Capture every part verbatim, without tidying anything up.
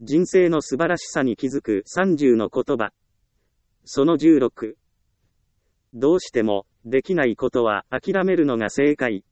人生の素晴らしさに気づくさんじゅうの言葉。そのじゅうろく。どうしてもできないことは諦めるのが正解。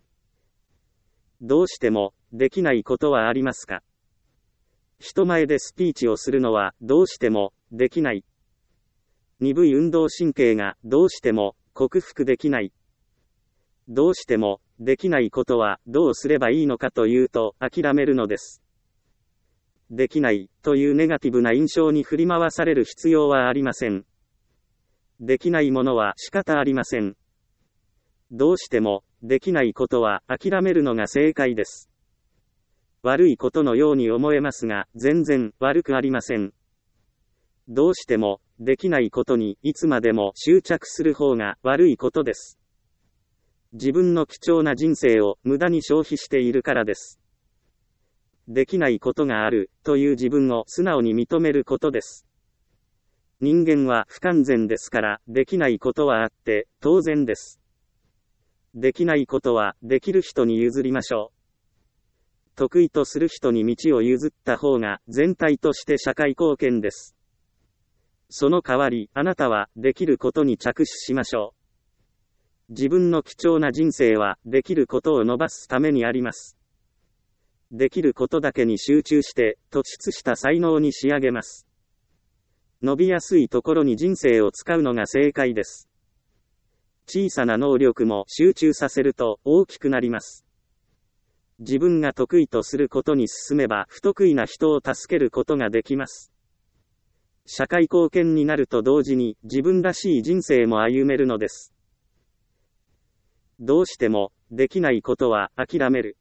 どうしてもできないことはありますか？人前でスピーチをするのはどうしてもできない。鈍い運動神経がどうしても克服できない。どうしてもできないことはどうすればいいのかというと諦めるのです。できないというネガティブな印象に振り回される必要はありません。できないものは仕方ありません。どうしてもできないことは諦めるのが正解です。悪いことのように思えますが、全然悪くありません。どうしてもできないことにいつまでも執着する方が悪いことです。自分の貴重な人生を無駄に消費しているからです。できないことがあるという自分を素直に認めることです。人間は不完全ですから、できないことはあって当然です。できないことはできる人に譲りましょう。得意とする人に道を譲った方が全体として社会貢献です。その代わり、あなたはできることに着手しましょう。自分の貴重な人生はできることを伸ばすためにあります。できることだけに集中して突出した才能に仕上げます。伸びやすいところに人生を使うのが正解です。小さな能力も集中させると大きくなります。自分が得意とすることに進めば不得意な人を助けることができます。社会貢献になると同時に自分らしい人生も歩めるのです。どうしてもできないことは諦める。